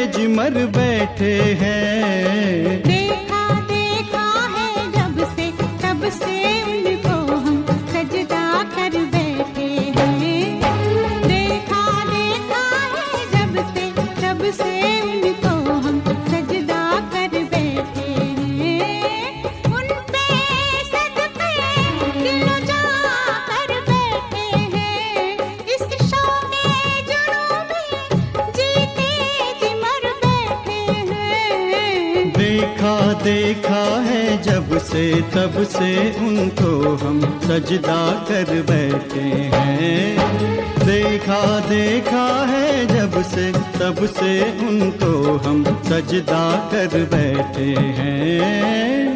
जिमर बैठे हैं। देखा देखा है जब से तब से उनको हम सजदा कर बैठे हैं। देखा देखा है जब से तब से उनको हम सजदा कर बैठे हैं। उन पे सदके दिलो जा कर बैठे हैं। इस शौक़े जुनून में जीते जी मर बैठे हैं। देखा देखा है जब से तब से उनको हम सजदा कर बैठे हैं। देखा देखा है जब से तब से उनको हम सजदा कर बैठे हैं।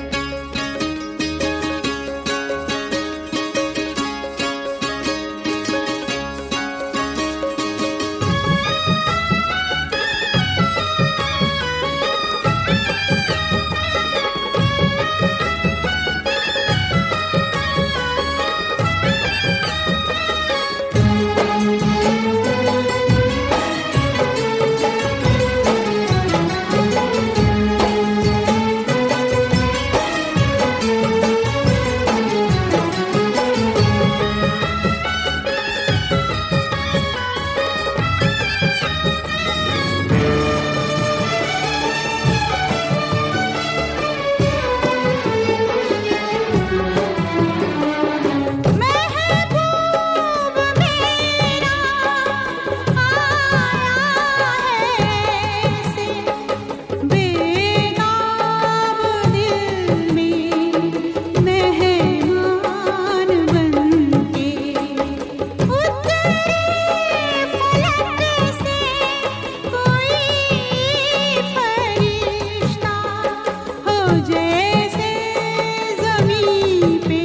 जैसे ज़मीं पे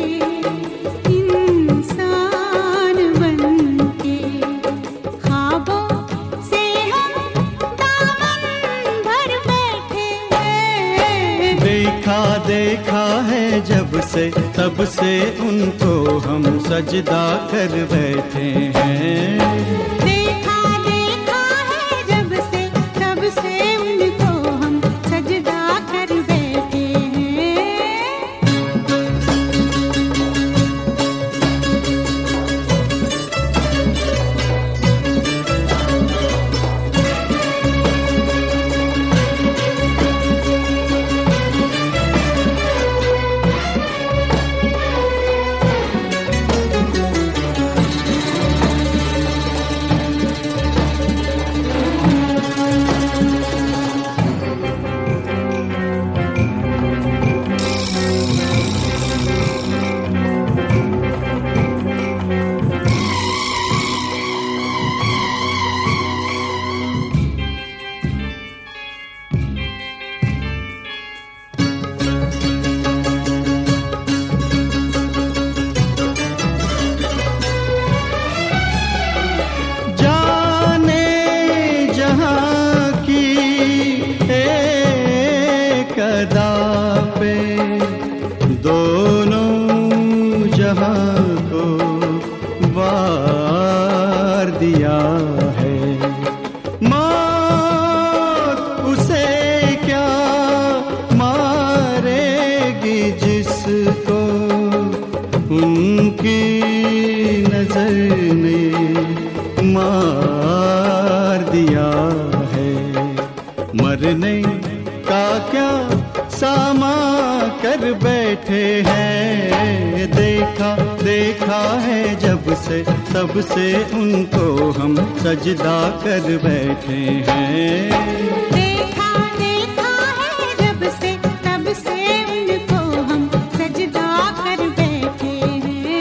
इंसान बनके ख्वाबों से हम दामन भर बैठे हैं। देखा देखा है जब से तब से उनको हम सजदा कर बैठे हैं। देखा देखा है जब से तब से उनको हम सजदा कर बैठे हैं। अदा पे दोनों जहां को वार दिया है। मौत उसे क्या मारेगी जिसको उनकी नजर ने मार दिया है। मरने का क्या सामा कर बैठे हैं। देखा देखा है जब से तब से उनको हम सजदा कर बैठे हैं। देखा देखा है जब से तब से उनको हम सजदा कर बैठे हैं।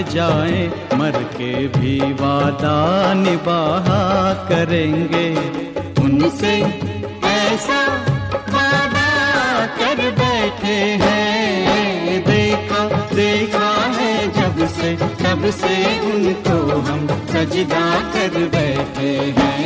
जाएं, मर के भी वादा निभाया करेंगे। उनसे ऐसा वादा कर बैठे हैं, देखा देखा है जब से, तब से उनको हम सजदा कर बैठे हैं।